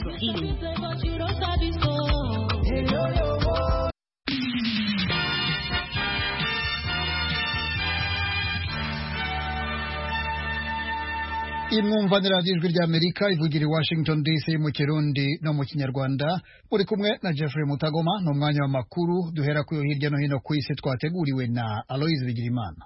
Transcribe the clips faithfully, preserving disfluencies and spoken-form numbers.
Healing. Imwumvanira ijwi rya Amerika ivugira i Washington D C mu Kirundi no mu Kinyarwanda. Muri kumwe na Jeffrey Mutagoma no mwanya wa makuru duhera ku hirya no hino ku isi twateguriwe na Aloise Bigirimana.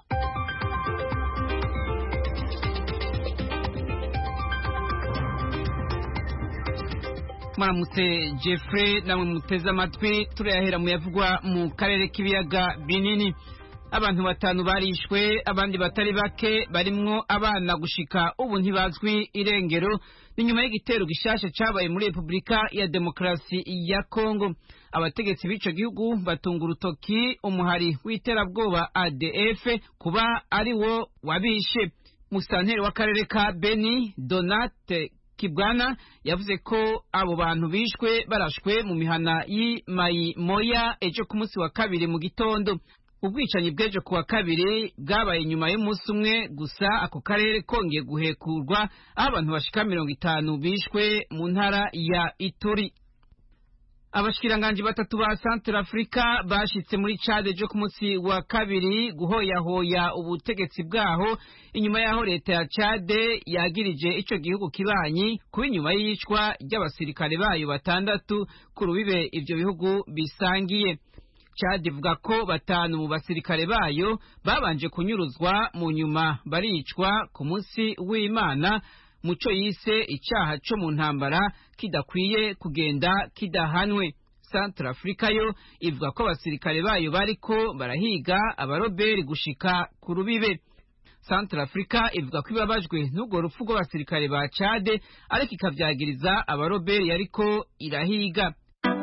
Maramutse Jeffrey namwe muteze amatwi turayahera mu yavugwa mu karere k'ibiyaga binini. Abantu batanu barishwe abandi batari bake barimwo abana gushika ubu ntibazwi irengero ni nyuma y'igitero gishasha cabaye muri Republika ya Demokrasi ya Kongo. Abategetsi b'ico gihugu batunga urutoki umuhari w'iterabwoba A D F kuba ari wo wabishe. Musanteri w'akarere ka Beni Donate Kibwana yavuze ko abo bantu bishwe barashwe mu mihana y'Imayi Moya ejo ku munsi wa kabiri mu gitondo. Ubwicanyi bw'ejo kuwa kabiri bwabaye nyuma y'umunsi umwe gusa ako karere kongeye guhekurwa aho abantu bashika mirongo itanu bishwe mu ntara ya Ituri. Abashikiranganje batatu ba Central Africa bashitse muri Chad ejo ku munsi wa kabiri guhoyahoya ubutegetsi bwaho inyuma yaho leta ya Chad yagirije ico gihugu kibanyi kuba inyuma y'icwa ry'abasirikare bayo batandatu ku rubibe ivyo bihugu bisangiye. Chad ivuga ko batanu mu basirikare bayo babanje kunyuruzwa mu nyuma baricwa ku munsi w'Imana muco yise icaha co mu ntambara kidakwiye kugenda kidahanwe. Central Africa yo ivuga ko abasirikare bayo bariko barahiga abaroberi gushika ku rubibe. Central Africa ivuga ko ibabajwe n'ubwo rupfu rw'abasirikare ba Chad ariko ikavyagiriza abaroberi yariko irahiga.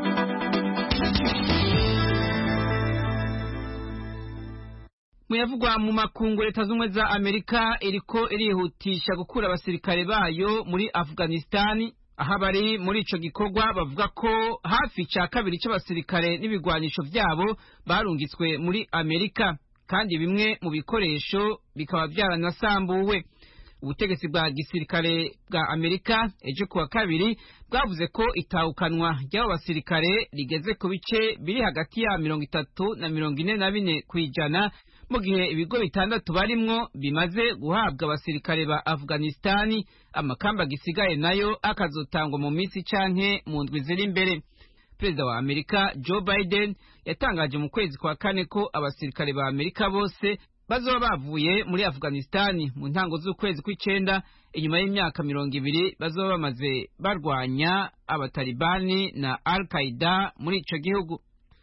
Muyavugwa mu makungu leta z'umwe za Amerika iriko irihutisha gukura abasirikare bayo muri Afghanistan. Aha bari muri ico gikorwa bavuga ko hafi ca kabiri c'abasirikare n'ibigwanisho vyabo barungitswe muri Amerika kandi bimwe mu bikoresho bikaba byaranasambuwe. Ubutegetsi bwa gisirikare bwa Amerika ejo kuwa kabiri bwavuze ko itawukanwa ry'abo basirikare rigeze ku bice biri hagati ya mirongo itatu na mirongo ine na bine kwijana mu gihe ibigo bitandatu barimwo bimaze guhabwa abasirikare ba Afghanistan. Amakamba gisigaye nayo akazotangwa mu minsi canke mu ndwi ziri imbere. Perezida wa Amerika Joe Biden yatangaje mu kwezi kwa kane ko abasirikare ba Amerika bose bazoba bavuye muri Afghanistan mu ntango z'ukwezi kw'icenda inyuma y'imyaka mirongo ibiri bazoba bamaze barwanya abatalibani na Al-Qaeda muri ico gihugu.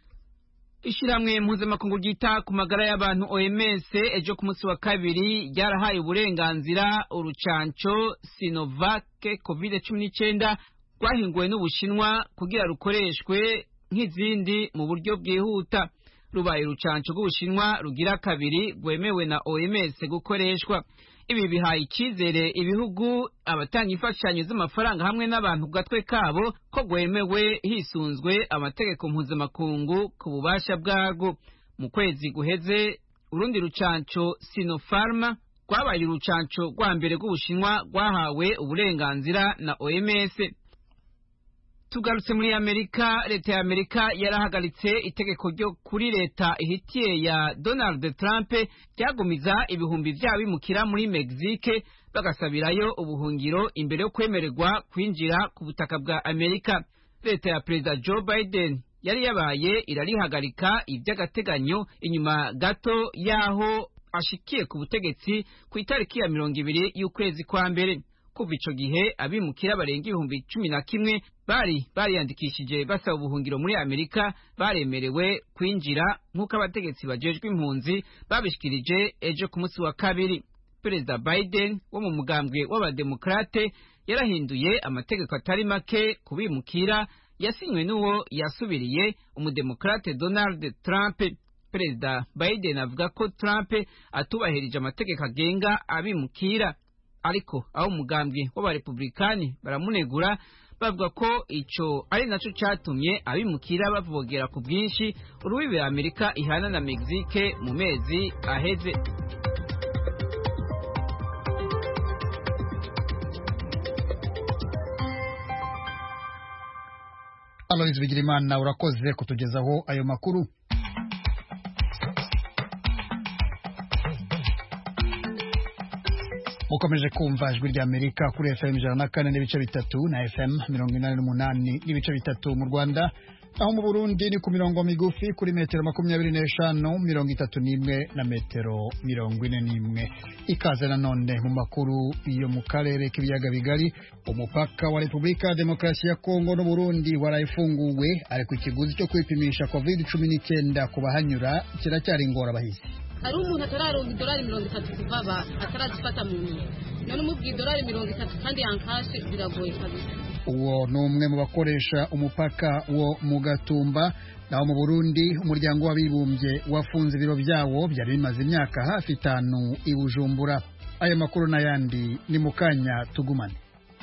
Ishiramwe mpuzamakungu ryita ku magara y'abantu O M S ejo ku munsi wa kabiri ryarahaye uburenganzira urucanco Sinovac covid cumi n'icenda rwahinguwe n'Ubushinwa kugira rukoreshwe nk'izindi mu buryo bwihuta. Rubaye urucanco rw'Ubushinwa rugira kabiri rwemewe na O M S gukoreshwa. Ibi bihaye ikizere ibihugu abatanga imfashanyo z'amafaranga hamwe n'abantu gatwe kabo ko rwemewe hisunzwe amategeko mpuzamakungu ku bubasha bwarwo. Mu kwezi guheze urundi rucanco Sinopharm rwabaye urucanco rwa mbere rw'Ubushinwa rwahawe uburenganzira na O M S. Tugarutse muri Amerika, leta ya Amerika yarahagaritse itegeko ryo kuri leta ihitiye ya Donald Trump ryagumiza ibihumbi vy'abimukira muri Mexique bagasabirayo ubuhungiro imbere yo kwemererwa kwinjira ku butaka bwa Amerika. Leta ya Perezida Joe Biden yari yabaye irarihagarika ivy'agateganyo inyuma gato yaho ashikiye ku butegetsi ku itariki ya mirongo ibiri y'ukwezi kwa mbere. Kuva ico gihe abimukira barenga ibihumbi cumi na kimwe bari bariyandikishije basaba ubuhungiro muri Amerika baremerewe kwinjira nk'uko abategetsi bajejwe impunzi babishikirije ejo ku munsi wa kabiri. Perezida Biden wo mu mugambwe w'abademokrate yarahinduye amategeko atari make kubimukira yasinywe n'uwo yasubiriye umudemokrate Donald Trump. Perezida Biden avuga ko Trump atubahirije amategeko agenga abimukira, ariko aho umugambwe w'abarepublikani baramunegura bavuga ko ico ari naco catumye abimukira bavogera ku bwinshi urubibe Amerika ihana na Mexique mu mezi aheze. Aloys Bigirimana urakoze kutugezaho ayo makuru. Mukomeje kumva ijwi rya Amerika kuri F M ijana na kane n'ibice bitatu na F M mirongo inani n'umunani n'ibice bitatu mu Rwanda, aho mu Burundi ni ku mirongo migufi kuri metero makumyabiri n'eshanu, mirongo itatu n'imwe na metero mirongo ine n'imwe. Ikaze nanone mu makuru yo mu karere k'ibiyaga bigari. Umupaka wa Repubulika ya Demokarasi ya Kongo n'u Burundi warayifunguwe, ariko ikiguzi cyo kwipimisha covid cumi n'icyenda ku bahanyura kiracyari ingorabahizi. Hari umuntu atararonka idolari mirongo itatu kuvaba atarazifata mu ntoki, none umubwiye idolari mirongo itatu kandi yankashe biragoye kabisa. Uwo ni umwe mu bakoresha umupaka wo mu Gatumba. Naho mu Burundi umuryango w'abibumbye wafunze ibiro byawo byari bimaze imyaka hafi itanu i Bujumbura. Aya makuru n'ayandi ni mu kanya tugumane.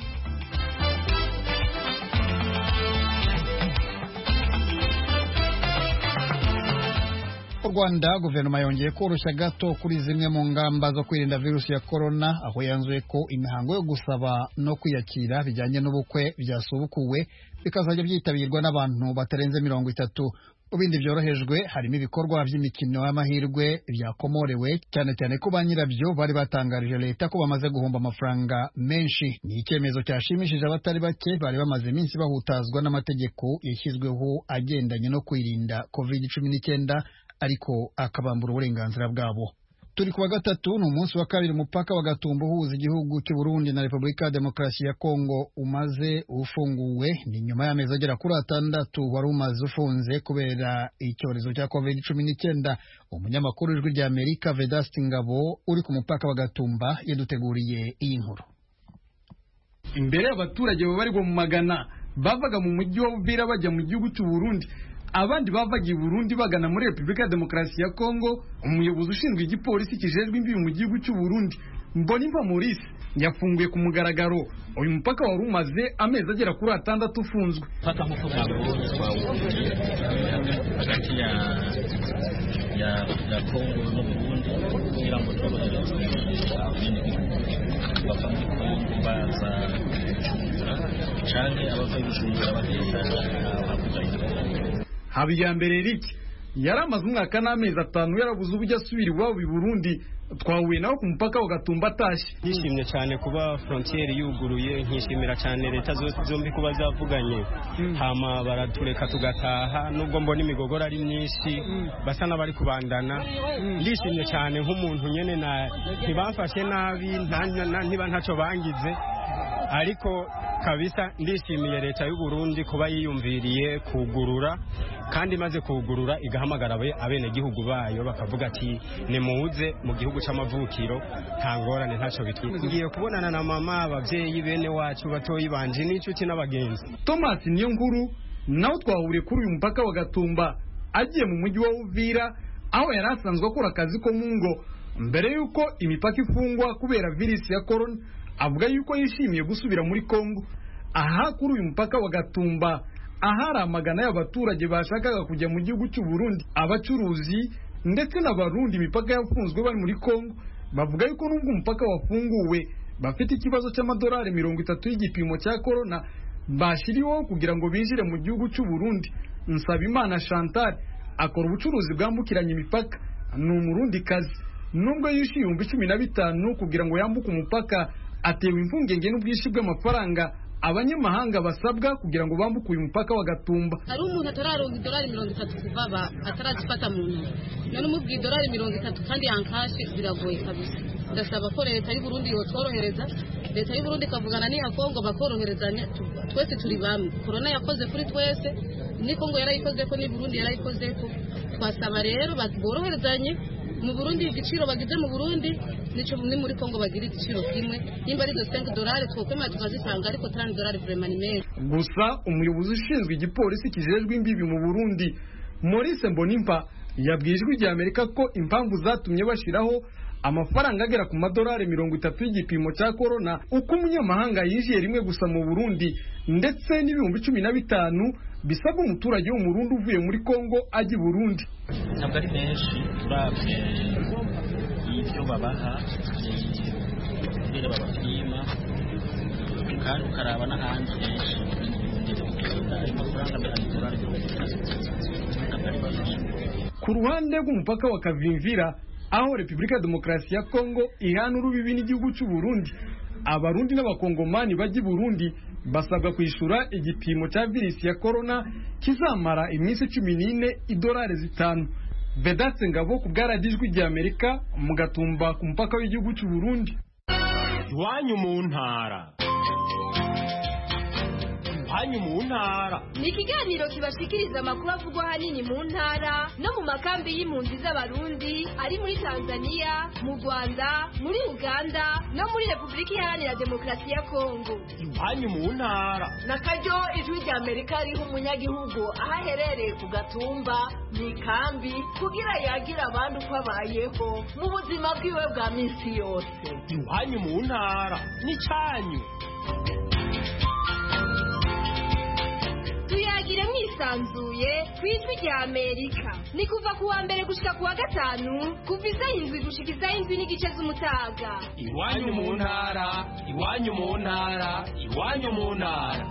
U Rwanda guverinoma yongeye koroshya gato kuri zimwe mu ngamba zo kwirinda virusi ya corona, aho yanzuye ko imihango yo gusaba no kwiyakira bijyanye n'ubukwe byasubukuwe bikazajya byitabirwa n'abantu batarenze mirongo itatu. Mu bindi byorohejwe harimo ibikorwa by'imikino y'amahirwe byakomorewe, cyane cyane ko ba nyirabyo bari batangarije leta ko bamaze guhomba amafaranga menshi. Ni icyemezo cyashimishije abatari bake bari bamaze iminsi bahutazwa n'amategeko yashyizweho agendanye no kwirinda covid cumi n'icyenda, ariko akabambura uburenganzira bwabo. Turi kuwa gatatu, ni umunsi wa kabiri umupaka wa Gatumba uhuza igihugu cy'u Burundi na Repubulika ya Demokarasi ya Kongo umaze ufunguwe. Ni nyuma y'amezi agera kuri atandatu wari umaze ufunze kubera icyorezo cya covid cumi n'icyenda. Umunyamakuru w'ijwi rya Amerika Vedaste Ngabo uri ku mupaka wa Gatumba yaduteguriye iyi nkuru. Imbere y'abaturage babarirwa mu magana bavaga mu mujyi wa Uvira bajya mu gihugu cy'u Burundi, abandi bavaga i Burundi bagana muri Repubulika ya Demokarasi ya Kongo. Umuyobozi ushinzwe igipolisi kijejwe imbibi mu gihugu cy'u Burundi, Mbonimpa Maurice, yafunguye ku mugaragaro uyu mupaka wari umaze amezi agera kuri atandatu ufunzwe. Paka nk'uko mwabonye twawufungiye hagati ya ya ya Kongo n'u Burundi kugira ngo tworohereze bava muri Kongo baza Bujumbura canke abava Bujumbura bagenda hakurya. Habiyambere Eric yari amaze umwaka n'amezi atanu yarabuze uburyo asubira iwabo i Burundi. Twahuye nawe ku mupaka wa Gatumba atashye. Nishimye cyane kuba frontiere yuguruye, nkishimira cyane leta zombi kuba zavuganye mm. hama baratureka tugataha, nubwo mbona imigogoro ari myinshi mm. basa n'abari kubandana. mm. Ndishimye cyane nk'umuntu nyene na ntibamfashe nabi, ntiba ntacyo bangize, ariko kabisa ndishimiye leta y'u Burundi kuba yiyumviriye kugurura, kandi maze kugurura igahamagara abene gihugu bayo bakavuga ati nimuze mu gihugu c'amavukiro nta ngorane ntacyo bitwiye. Ngiye kubonana na mama, abavyeyi bene wacu batoyi banje n'inshuti n'abagenzi. Thomas niyo nkuru nawe twahuriye kuri uyu mupaka wa Gatumba agiye mu mujyi wa Uvira, aho yari asanzwe akora akazi ko mu ngo mbere yuko imipaka ifungwa kubera virusi ya corona. Avuga yuko yishimiye gusubira muri Kongo. Aha kuri uyu mupaka wa Gatumba ahari amagana y'abaturage bashakaga kujya mu gihugu cy'u Burundi, abacuruzi ndetse n'abarundi imipaka yafunzwe bari muri Kongo. Bavuga yuko nubwo umupaka wafunguwe bafite ikibazo cy'amadolari mirongo itatu y'igipimo cya corona bashiriweho kugira ngo binjire mu gihugu cy'u Burundi. Nsabimana Chantal akora ubucuruzi bwambukiranya imipaka, ni umurundi kazi. Nubwo yishyuye ibihumbi cumi na bitanu kugira ngo yambuke umupaka, atewe impungenge n'ubwinshi bw'amafaranga abanyamahanga basabwa kugira ngo bambuke uyu mupaka wa Gatumba. Hari umuntu atararonka idolari mirongo itatu kuvaba atarazifata mu ntoki, none umubwiye idolari mirongo itatu kandi yankashe biragoye kabisa. Ndasaba ko leta y'u Burundi yotworohereza, leta y'u Burundi kavugana n'iya Kongo bakoroherezanya, twese turi bamwe. Corona yakoze kuri twese, ni Kongo yarayikoze ko ni Burundi yarayikoze ko. Twasaba rero boroherezanye. Mu Burundi igiciro bagize mu Burundi nico bumwe muri Kongo bagira igiciro kimwe, nimba ari cinq dollars twokema tukazisanga, ariko trente dollars vraiment ni menshi. Gusa umuyobozi ushinzwe igipolisi kijejwe imbibi mu Burundi, Maurice Mbonimpa, yabwijwe rya Amerika ko impamvu zatumye bashiraho amafaranga agera ku madolari mirongo itatu y'igipimo cya corona uko umunyamahanga yinjiye rimwe gusa mu Burundi, ndetse n'ibihumbi cumi na bitanu bisabwa umuturage wo mu Burundi uvuye muri Kongo ajya i Burundi. Ntabwo ari menshi turabye ibyo babaha ibyo babapima, kandi ukaraba n'ahandi henshi amafaranga ku ruhande rw'umupaka wa Kavimvira aho Repubulika ya Demokarasi ya Kongo ihana urubibi n'igihugu cy'u Burundi, abarundi n'abakongomani bajya i Burundi basabwa kwishura igipimo cya virusi ya corona kizamara iminsi cumi n'ine idolari zitanu. Vedaste Ngabo ku bwaradijwi rya Amerika mu Gatumba ku mupaka w'igihugu cy'u Burundi. Iwanyu mu ntara. Iwanyu mu ntara ni ikiganiro kibashikiriza amakuru avugwa hanini mu ntara no mu makambi y'impunzi z'abarundi ari muri Tanzania, mu Rwanda, muri Uganda no muri Repubulika Iharanira Demokarasi ya Kongo. Iwanyu mu ntara na karyo ijwi rya Amerika riha umunyagihugu aho aherereye ku Gatumba mu ikambi kugira yagira abandi uko abayeho mu buzima bwiwe bwa minsi yose. Iwanyu mu ntara ni cyanyu. Tuyagire mwisanzuye kwijwi rya Amerika. Ni kuva kuwa mbere gushika kuwa gatanu kuva isaha indwi gushika isaha indwi n'igice z'umutaga. Iwanyu mu ntara, iwanyu mu ntara, iwanyu mu ntara.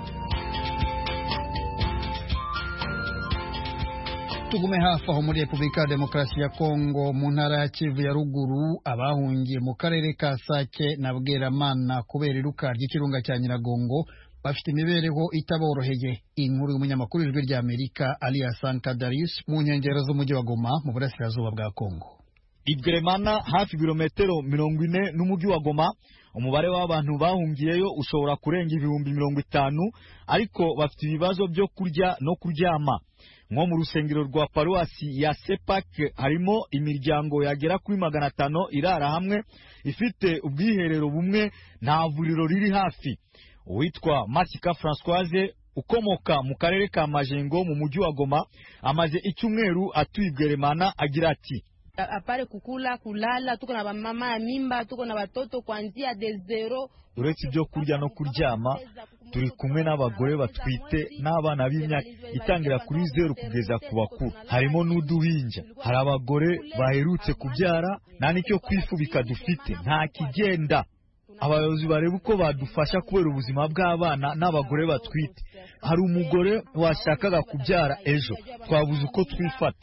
Tugume hafi aho muri Repubulika ya Demokarasi ya Kongo mu ntara ya Kivu ya ruguru, abahungiye mu karere ka Sake na Bweramana kubera iruka ry'ikirunga cya Nyiragongo bafite imibereho itaboroheye. Inkuru y'umunyamakuru w'ijwi rya Amerika Alias Sankadaris mu nkengero z'umujyi wa Goma mu burasirazuba bwa Kongo. Ibweremana hafi birometero mirongo ine n'umujyi wa Goma, umubare w'abantu bahungiyeyo ushobora kurenga ibihumbi mirongo itanu, ariko bafite ibibazo byo kurya no kuryama. Nko mu rusengero rwa paruwasi ya Sepak harimo imiryango yagera kuri magana atanu irara hamwe ifite ubwiherero bumwe, nta vuriro riri hafi. Uwitwa Masika Françoise ukomoka mu karere ka Majengo mu mujyi wa Goma amaze icyumweru atuye Ibweremana agira ati: apare kukula kulala, tuko na mama ya mimba, tuko na watoto kuanzia de zero. Uretse ibyo kurya no kuryama, turi kumwe n'abagore batwite n'abana b'imyaka itangira kuri zero kugeza ku bakuru, harimo n'uduhinja. Hari abagore baherutse kubyara, nta n'icyo kwifubika dufite, nta kigenda. Abayobozi bareba uko badufasha kubera ubuzima bw'abana n'abagore batwite. Hari umugore washakaga kubyara ejo, twabuze uko twifata.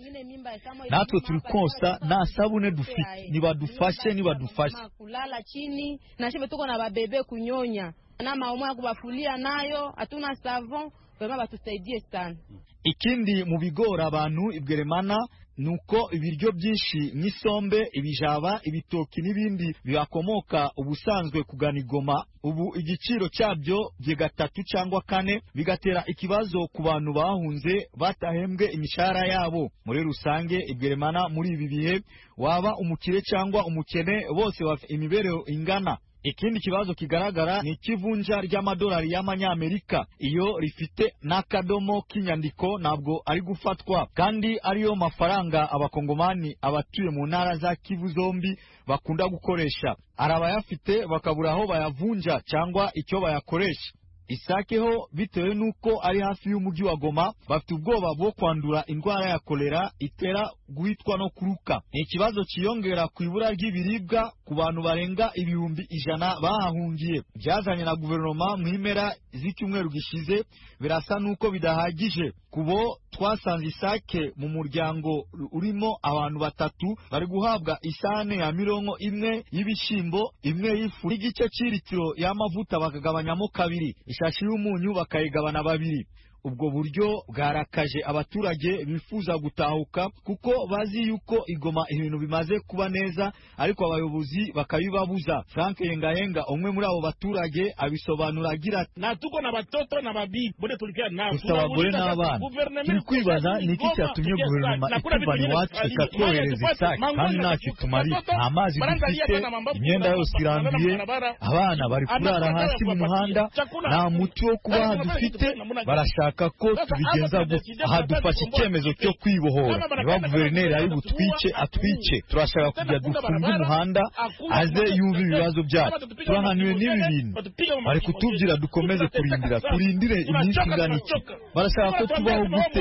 Natwe turi konsa, nta sabune dufite, nibadufashe nibadufashe. Kulala chini na shebe tuko na babebe kunyonya na mama ya kubafulia nayo, hatuna savon, wema batusaidie sana. Ikindi mu bigora abantu Ibweremana nuko ibiryo byinshi nk'isombe, ibijaba, ibitoki n'ibindi bibakomoka ubusanzwe kugana Igoma, ubu igiciro cyabyo bye gatatu cyangwa kane, bigatera ikibazo ku bantu bahunze batahembwe imishahara yabo. Muri rusange Ibweremana muri ibi bihe, waba umukire cyangwa umukene, bose bafite imibereho ingana. Ikindi kibazo kigaragara ni ikivunja ry'amadolari y'amanyamerika. Iyo rifite n'akadomo k'inyandiko ntabwo ari gufatwa, kandi ariyo mafaranga abakongomani abatuye mu ntara za Kivu zombi bakunda gukoresha. Arabayafite bakabura aho bayavunja cyangwa icyo bayakoresha. Isake ho bitewe nuko ari hafi y'umujyi wa Goma, bafite ubwoba bwo kwandura indwara ya kolera itera guhitwa no kuruka. Ni ikibazo kiyongera ku ibura ry'ibiribwa ku bantu barenga ibihumbi ijana bahahungiye. Byazanye na guverinoma mu impera z'icyumweru gishize, birasa nuko bidahagije. Kubo twasanze Isake mu muryango urimo abantu batatu bari guhabwa isahane ya mirongo imwe y'ibishimbo, imwe y'ifu n'igice cy'ilitiro y'amavuta bakagabanyamo kabiri, ishashi y'umunyu bakayigabana babiri. Ubwo buryo bwarakaje abaturage bifuza gutahuka kuko bazi yuko Igoma ibintu bimaze kuba neza, ariko abayobozi bakabibabuza. Frank Yengayenga umwe muri abo baturage abisobanura agira ati: na tuko na batoto na babibi bode tulikia na abagore n'abana, turi kwibaza niki cyatumye guverinoma ituvana iwacu ikatwohereza Isake kandi ntacyo tumariye. Nta mazi dufite, imyenda yose iranduye, abana bari kurara hasi mu muhanda, nta muti wo kubaha dufite. Barashaka ko tubigenza gutya. Aha dufashe icyemezo cyo kwibohora. Niba guverineri ari butwice atwice, turashaka kujya dufunga umuhanda aze yumva ibibazo byacu. Turahaniwe n'ibi bintu, bari kutubwira dukomeze kurindira, turindire iminsi ingana iki? Barashaka ko tubaho gute?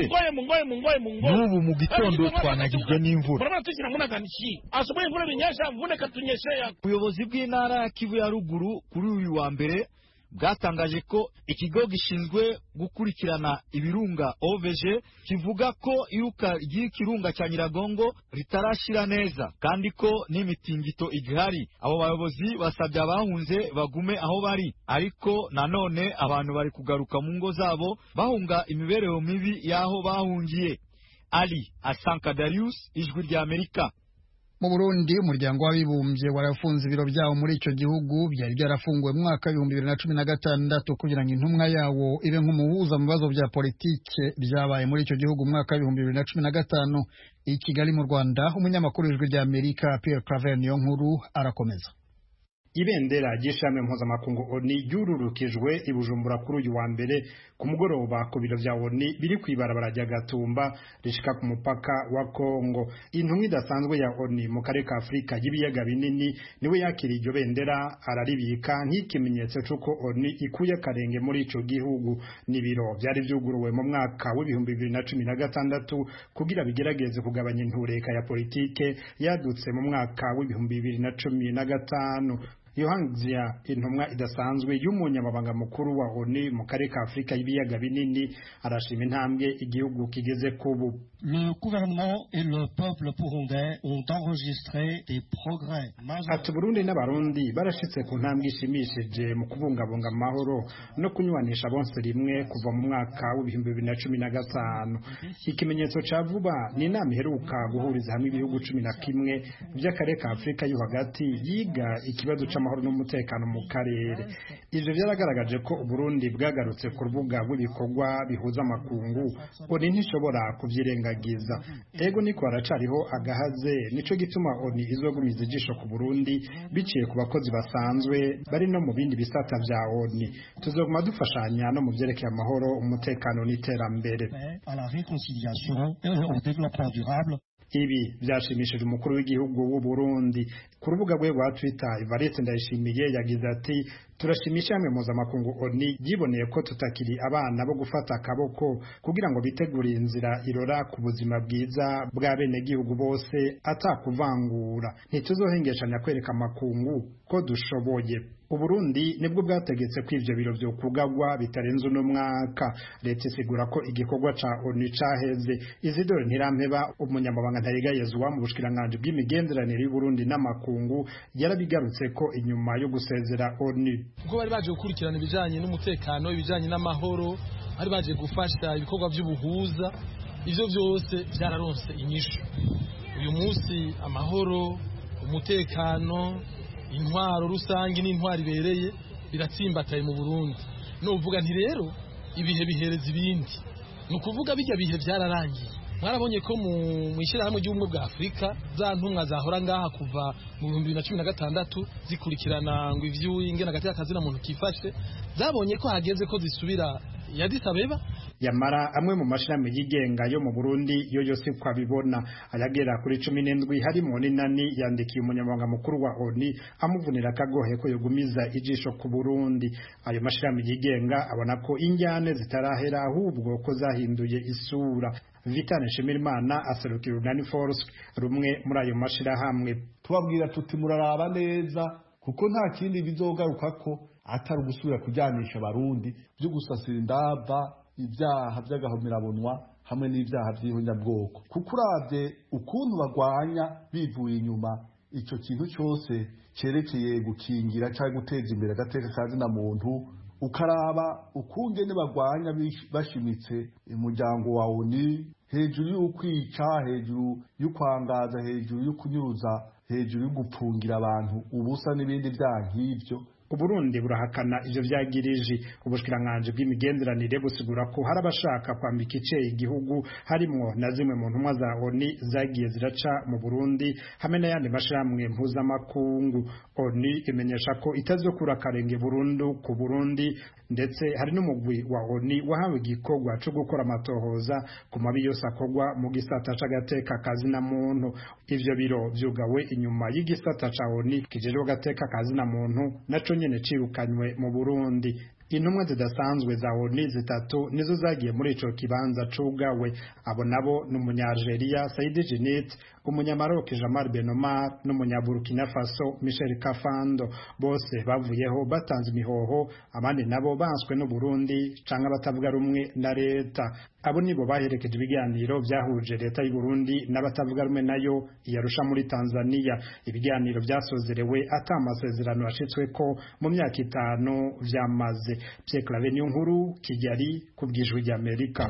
N'ubu mu gitondo twanagizwe n'imvura. Ubuyobozi bw'intara ya Kivu ya ruguru kuri uyu wa mbere bwatangaje ko ikigo gishinzwe gukurikirana ibirunga O V G kivuga ko iruka ry'ikirunga cya Nyiragongo ritarashira neza kandi ko n'imitingito igihari. Abo bayobozi basabye abahunze bagume aho bari, ariko nanone abantu bari kugaruka mu ngo zabo bahunga imibereho mibi y'aho bahungiye. Ali Asanka Darius, Ijwi rya Amerika. Mu Burundi umuryango w'abibumbye warafunze ibiro byawo muri ico gihugu byari byarafunguwe mu mwaka w'ibihumbi bibiri na cumi na gatandatu kugira ngo intumwa yawo ibe nk'umuhuza mu bibazo bya politike byabaye muri ico gihugu mu mwaka w'ibihumbi bibiri na cumi na gatanu. I Kigali mu Rwanda umunyamakuru w'Ijwi rya Amerika Pierre Claver Niyonkuru arakomeza. Ibendera ry'ishami mpuzamakungu ONU ryururukijwe i Bujumbura kuri uyu wa mbere ku mugoroba ku biro vya ONU biri kwibarabara rya Gatumba rishika ku mupaka wa Kongo. Intumwa idasanzwe ya ONU mu karere ka Afrika y'ibiyaga binini niwe yakiriye iryo bendera araribika nk'ikimenyetso c'uko ONU ikuye karenge muri ico gihugu. Nibiro byari vyuguruwe mu mwaka w'ibihumbi bibiri na cumi na gatandatu kugira bigerageze kugabanya intureka ya politike yadutse mu mwaka w'ibihumbi bibiri na cumi na gatanu. Yohangzia intumwa idasanzwe y'umunyamabanga mukuru wa ONU mu karere ka Afrika y'ibiyaga binini arashima intambwe igihugu kigeze kubu. Le gouvernement et le peuple burundais ont enregistré des progrès majeurs. Ati Burundi n'abarundi barashitse ku ntambwe ishimishije mu kubungabunga amahoro no kunywanisha bonse rimwe kuva mu mwaka w'ibihumbi bibiri na cumi na gatanu. Ikimenyetso ca vuba ni inama iheruka guhuriza hamwe ibihugu cumi na kimwe by'akarere ka Afrika yo hagati yiga ikibazo c'amahoro n'umutekano mu karere. Ivyo byaragaragaje ko Burundi bwagarutse ku rubuga rw'ibikorwa bihuza amakungu ONU ntishobora kuvyirengagiza. Ego niko haracariho agahaze, nico gituma ONU izogumiza ijisho ku Burundi biciye ku bakozi basanzwe bari no mu bindi bisata vya ONU. Tuzoguma dufashanya no mu vyerekeye amahoro, umutekano n'iterambere. À la réconciliation et au développement durable. Ibi byashimishije umukuru w'igihugu w'u Burundi. Ku rubuga rwe rwa Twitter, Evariste Ndayishimiye yagize ati turashimisha hamwe mpuzamakungu ONU yiboneye ko tutakiri abana bo gufata akaboko kugira ngo bitegurire inzira irora ku buzima bwiza bwa bene gihugu bose atakuvangura. Ntituzohengeshanya kwereka amakungu ko dushoboye. Uburundi nibwo bwategetse ko ivyo biro byo kugagwa bitarenze uno mwaka. Leta isigura ko igikorwa ca ONU caheze. Isidore Ntirampeba umunyamabanga ntayegayezwa mu bushikiranganje bw'imigenderanire y'u Burundi n'amakungu yarabigarutse ko inyuma yo gusezera ONU kuko bari baje gukurikirana ibijanye n'umutekano ibijanye n'amahoro bari baje gufasha ibikorwa by'ubuhuza ivyo byose byararonse inyishu. Uyu munsi amahoro umutekano intwaro rusangi n'intwaro ibereye biratsimbataye mu Burundi. No uvuga nti rero ibihe bihereza ibindi. Ni ukuvuga bijya bihe byararangiye. Mwarabonye ko mu mwishirahamwe ry'ubumwe bwa Afrika za ntumwa zahora ngaha kuva mu bihumbi bibiri na cumi na gatandatu zikurikirana ngo ivyu ingena gati akazi na muntu kifashe zabonye ko hageze ko zisubira ya Addis Abeba. Yamara amwe mu mashirahamwe yigenga yo mu Burundi yo yose kwabibona ayagera kuri cumi n'indwi harimo n'inani yandikiye umunyamabanga mukuru wa ONU amuvunira kagohe ko yogumiza ijisho ku Burundi. Ayo mashirahamwe yigenga abona ko injyane zitarahera ahubwo ko zahinduye isura. Vitane Shimirimana aserukira Unani Force rumwe muri ayo mashirahamwe. Tubabwira tuti muraraba neza kuko nta kindi bizogaruka ko atari gusubira kujyanisha abarundi byo gusasira indava ibyaha by'agahomerabunwa hamwe n'ibyaha by'ihonyabwoko. Kuko uravye ukuntu bagwanya bivuye inyuma ico kintu cyose cerekeye gukingira cyangwa guteza imbere agateka kazi na muntu, ukaraba ukungene bagwanya bashimitse umuryango wa ONU hejuru y'ukwica, hejuru y'ukwangaza, hejuru y'ukunyuza, hejuru y'ugupfungira abantu ubusa n'ibindi byaha nk'ivyo. Uburundi burahakana ivyo vyagirije. Ubushikiranganje bw'imigenderanire busigura ko hari abashaka kwambika ice igihugu harimwo na zimwe mu ntumwa za ONU zagiye ziraca mu Burundi hamwe n'ayandi mashirahamwe mpuzamakungu. ONU imenyesha ko itazokura karenge burundu ku Burundi, ndetse hari n'umugwi wa ONU wahawe igikorwa cyo gukora amatohoza ku mabi yose akorwa mu gisata c'agateka kazi na muntu. Ivyo biro vyugawe inyuma y'igisata ca ONU kijejwe agateka kazi na muntu naco nyene cirukanywe mu Burundi. intumwa zidasanzwe za O N U zitatu nizo zagiye muri ico kibanza cugawe. Abo nabo ni umunyalgeria Saidi Djinnit, umunyamaroc Jamal Benomar n'umunyaburkina Faso Michel Kafando. Bose bavuyeho batanze imihoho, abandi nabo banswe n'u Burundi canke batavuga rumwe na leta. Abo nibo baherekeje ibiganiro vyahuje leta y'u Burundi n'abatavuga rumwe nayo yarusha muri Tanzania. Ibiganiro vyasozerewe ata amasezerano yashitsweko mu myaka itanu vyamaze. Pierre Claver Niyonkuru, Kigali, kubw'ijwi ry'Amerika.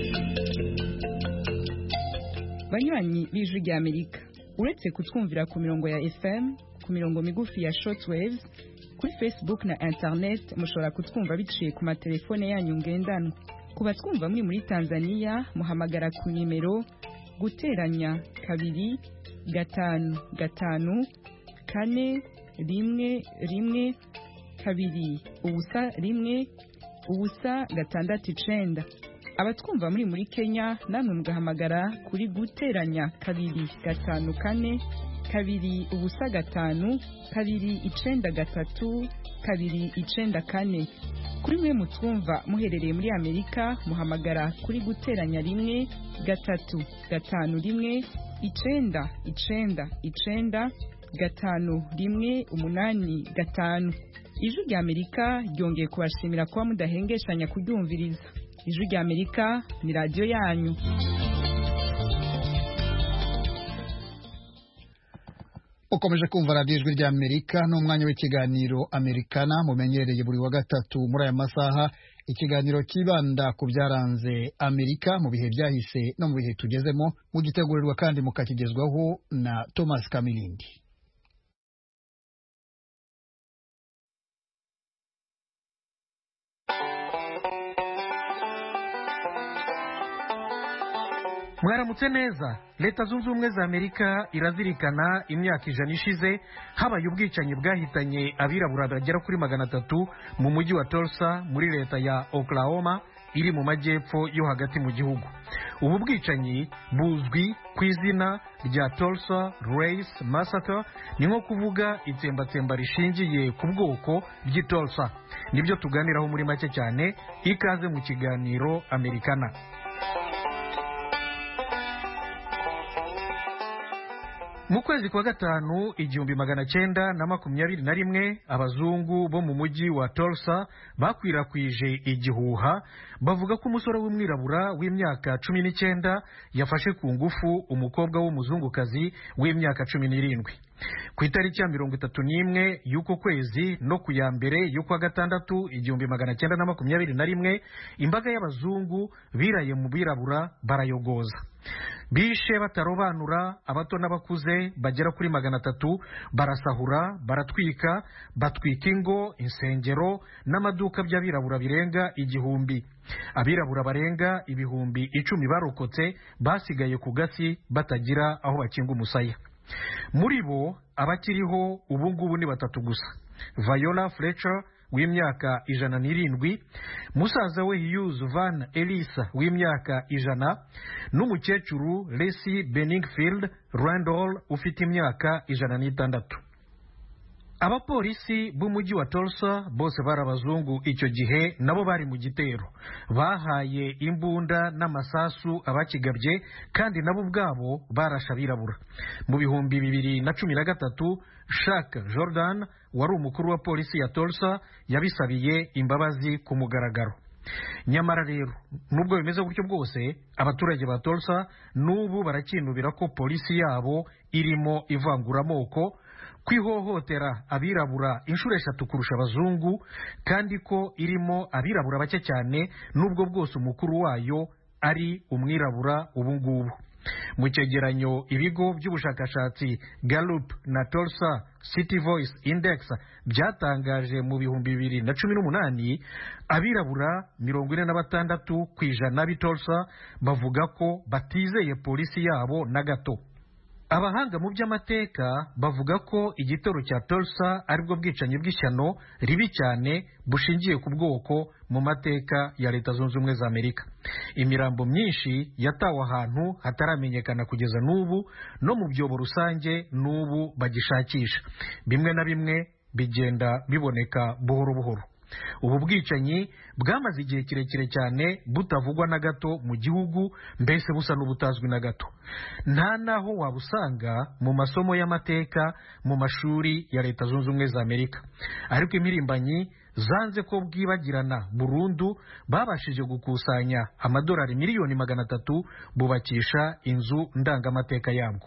Banywanyi b'ijwi ry'Amerika, uretse kutwumvira ku mirongo ya F M, ku mirongo migufi ya shortwaves, kuri Facebook na internet mushobora kutwumva biciye ku matelefone yanyu ngendanwa. Ku batwumva muri muri Tanzania muhamagara ku nimero guteranya kabiri gatanu gatanu kane rimwe rimwe kabiri ubusa rimwe ubusa gatandatu icenda. Abatwumva muri muri Kenya namwe mugahamagara kuri guteranya kabiri gatanu kane kabiri ubusa gatanu kabiri icenda gatatu kabiri icenda kane. Kuri mwe mutwumva muherereye muri Amerika muhamagara kuri guteranya rimwe gatatu gatanu rimwe icenda icenda icenda gatanu rimwe umunani gatanu. Ijwi ry'Amerika ryongeye kubashimira kuba mudahengeshanya kuryumviriza. Ijwi ry'Amerika ni radio yanyu. Ukomeje kumva radio Ijwi ry'Amerika n'umwanya w'ikiganiro Americana mumenyereye buri wa gatatu muri aya masaha. Ikiganiro kibanda ku byaranze Amerika mu bihe byahise no mu bihe tugezemo, mugitegurirwa kandi mukakigezwaho na Thomas Kamilindi. Mwaramutse neza. Leta zunze ubumwe za Amerika irazirikana imyaka ijana ishize habaye ubwicanyi bwahitanye abirabura bagera kuri magana atatu mu mujyi wa Tulsa muri leta ya Oklahoma iri mu majyepfo yo hagati mu gihugu. Ubu bwicanyi buzwi ku izina rya Tulsa Race Massacre, ni nko kuvuga itsembatsemba rishingiye ku bwoko ry'i Tulsa. Nibyo tuganiraho muri make cyane. Ikaze mu kiganiro Americana. Mu kwezi kwa gatanu igihumbi magana cyenda na makumyabiri na rimwe abazungu bo mu mujyi wa Tulsa bakwirakwije igihuha bavuga ko umusore w'umwirabura w'imyaka cumi n'icyenda yafashe ku ngufu umukobwa w'umuzungukazi w'imyaka cumi n'irindwi. Ku itariki ya mirongo itatu n'imwe y'uko kwezi no ku ya mbere y'ukwa gatandatu igihumbi magana cyenda na makumyabiri na rimwe imbaga y'abazungu biraye mu birabura barayogoza. Bishe batarobanura abato n'abakuze bagera kuri magana atatu, barasahura, baratwika, batwika ingo, insengero n'amaduka by'abirabura birenga igihumbi. Abirabura barenga ibihumbi icumi barokotse basigaye ku gasi batagira aho bakinga umusaya. Muri bo abakiriho ubu ngubu ni batatu gusa: Viola Fletcher w'imyaka ijana n'irindwi, musaza we Hughes Van Elisa w'imyaka ijana, n'umukecuru Lacey Benningfield Randall ufite imyaka ijana n'itandatu. Abapolisi b'umujyi wa Tulsa bose barabazungu icyo gihe nabo bari mu gitero. Bahaye imbunda n'amasasu abakigabye kandi nabo ubwabo barasha birabura. Mu bihumbi bibiri na cumi na gatatu Shaq Jordan wari umukuru wa polisi ya Tulsa yabisabiye imbabazi ku mugaragaro. Nyamara rero nubwo bimeze gutyo bwose abaturage ba Tulsa n'ubu barakinubira ko polisi yabo irimo ivangura amoko, kwihohotera abirabura inshuro eshatu kurusha abazungu, kandi ko irimo abirabura bake cyane nubwo bwose umukuru wayo ari umwirabura ubu ngubu. Mu cyegeranyo ibigo by'ubushakashatsi Gallup na Tulsa City Voice Index byatangaje mu bihumbi bibiri na cumi n'umunani, abirabura mirongo ine na batandatu ku ijana b'i Tulsa bavuga ko batizeye polisi yabo na gato. Abahanga mu by'amateka bavuga ko igitero cya Tulsa aribwo bwicanyi bw'ishyano ribi cyane bushingiye ku bwoko mu mateka ya Leta Zunze Ubumwe za Amerika. Imirambo myinshi yatawe ahantu hataramenyekana kugeza n'ubu, no mu byobo rusange n'ubu bagishakisha. Bimwe na bimwe bigenda biboneka buhoro buhoro. ubu bwicanyi bwamaze igihe kirekire cyane butavugwa na gato mu gihugu, mbese busa n'ubutazwi na gato. nta naho wabusanga mu masomo y'amateka mu mashuri ya Leta Zunze Ubumwe za Amerika. Ariko impirimbanyi zanze ko bwibagirana burundu, babashije gukusanya amadolari miliyoni magana atatu bubakisha inzu ndangamateka yabwo.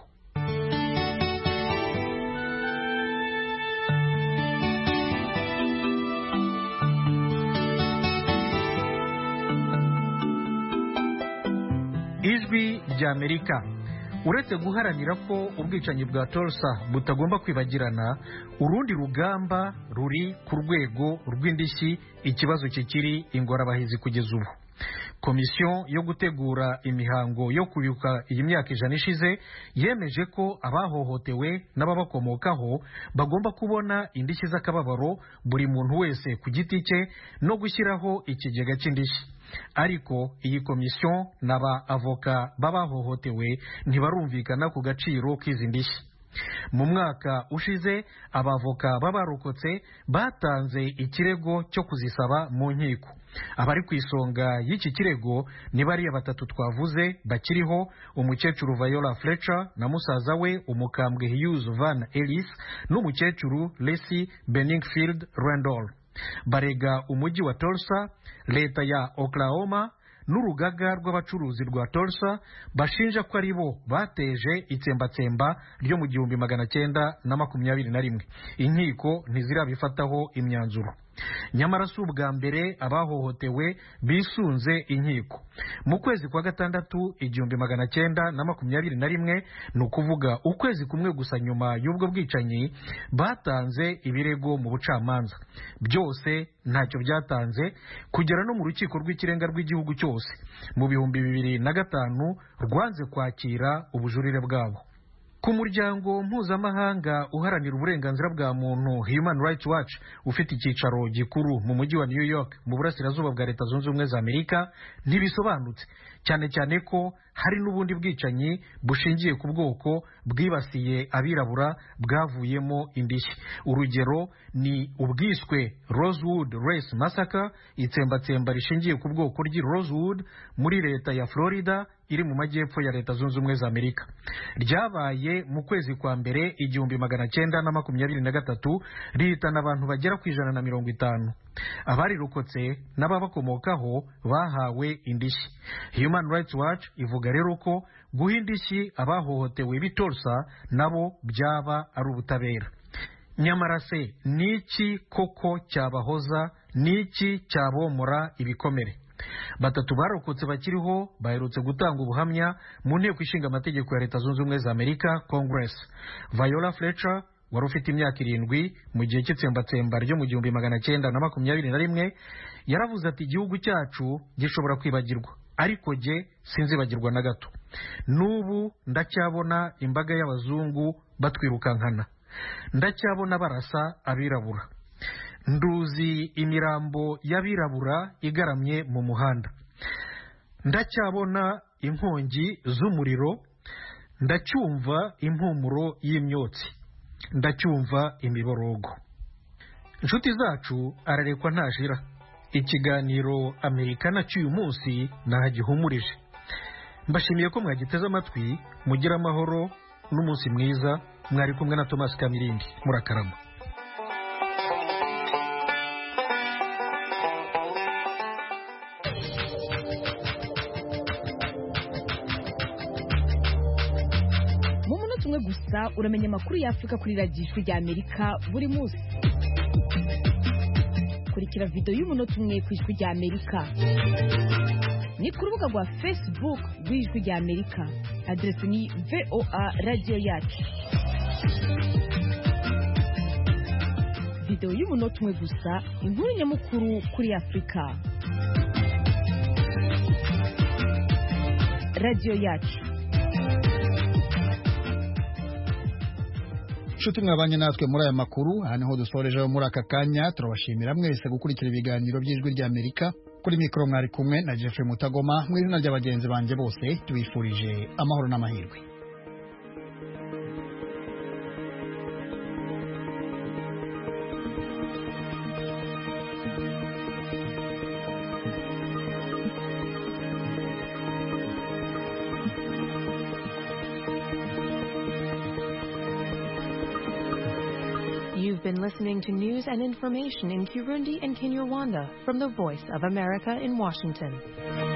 Ijwi rya Amerika uretse guharanira ko ubwicanyi bwa Tulsa butagomba kwibagirana, urundi rugamba ruri ku rwego rw'indishyi ikibazo kikiri ingorabahizi kugeza ubu. Komisiyo yo gutegura imihango yo kwibuka iyi myaka ijana ishize yemeje ko abahohotewe n'ababakomokaho bagomba kubona indishyi z'akababaro buri muntu wese ku giti cye no gushyiraho ikigega cy'indishyi. Ariko iyi komisiyo n'aba avoka b'abahohotewe ntibarumvikana ku gaciro k'izi ndishyi. Mu mwaka ushize abavoka b'abarokotse batanze ikirego cyo kuzisaba mu nkiko. Abari ku isonga y'iki kirego ni bariya batatu twavuze bakiriho, umukecuru Viola Fletcher na musaza we umukambwe Hughes Van Ellis n'umukecuru Leslie Benningfield Randall. Barega umujyi wa Tulsa, leta ya Oklahoma n'urugaga rw'abacuruzi rwa Tulsa bashinja ko ari bo bateje itsembatsemba ryo mu gihumbi magana cyenda na makumyabiri na rimwe. Inkiko ntizirabifataho imyanzuro. Nyamara si ubwa mbere abahohotewe bisunze inkiko. Mu kwezi kwa gatandatu igihumbi magana cyenda na makumyabiri na rimwe, ni ukuvuga ukwezi kumwe gusa nyuma y'ubwo bwicanyi, batanze ibirego mu bucamanza. Byose ntacyo byatanze kugera no mu rukiko rw'ikirenga rw'igihugu cyose mu bihumbi bibiri na gatanu rwanze kwakira ubujurire bwabo. Ku muryango mpuzamahanga uharanira uburenganzira bwa muntu Human Rights Watch ufite icyicaro gikuru mu mujyi wa New York mu burasirazuba bwa Leta Zunze Ubumwe za Amerika ntibisobanutse, cyane cyane ko hari n'ubundi bwicanyi bushingiye ku bwoko bwibasiye abirabura bwavuyemo indishyi. Urugero ni ubwiswe Rosewood Race Massacre, itsembatsemba rishingiye ku bwoko ry'i Rosewood muri leta ya Florida iri mu majyepfo ya Leta Zunze Ubumwe za Amerika. Ryabaye mu kwezi kwa mbere igihumbi magana cyenda na makumyabiri na gatatu, rihitana abantu bagera ku ijana na mirongo itanu. Abarirokotse n'ababakomokaho bahawe indishyi. Human Rights Watch ivuga rero ko guha indishyi abahohotewe b'i Tulsa nabo byaba ari ubutabera. Nyamara se niki koko cyabahoza, niki cyabomora ibikomere? Batatu barokotse bakiriho baherutse gutanga ubuhamya mu nteko ishinga amategeko ya Leta Zunze Ubumwe za Amerika, Congress. Viola Fletcher wari ufite imyaka irindwi mu gihe cy'itsembatsemba ryo mu gihumbi magana cyenda na makumyabiri na rimwe yaravuze ati, igihugu cyacu gishobora kwibagirwa, ariko jye sinzibagirwa na gato. N'ubu ndacyabona imbaga y'abazungu batwirukankana, ndacyabona barasa abirabura, nduzi imirambo y'abirabura igaramye mu muhanda, ndacyabona inkongi z'umuriro, ndacyumva impumuro y'imyotsi, ndacyumva imiborogo. Inshuti zacu ararekwa ntajira. Ikiganiro Amerikana cy'uyu munsi nahagihumurije. Mbashimiye ko mwagiteze amatwi. Mugira amahoro n'umunsi mwiza. Mwari kumwe na Thomas Kamirindi. Murakarama. Mu munota umwe gusa uramenya amakuru y'Afurika kuri radiyo Ijwi rya Amerika buri munsi. Kurikira video y'umunota umwe ku Ijwi rya Amerika. Ni ku rubuga rwa Facebook rw'Ijwi rya Amerika. Adresi ni V O A Radio Yacu. Video y'umunota umwe gusa, inkuru nyamukuru kuri Afurika. Radio Yacu. Nshuti mwabanye natwe muri aya makuru, aha niho dusorejeho muri aka kanya. Turabashimira mwese gukurikira ibiganiro by'Ijwi rya Amerika. Kuri mikoro mwari kumwe na Jeffrey Mutagoma. Mu izina ry'abagenzi banjye bose tubifurije amahoro n'amahirwe. have been listening to news and information in Kirundi and Kinyarwanda from the Voice of America in Washington.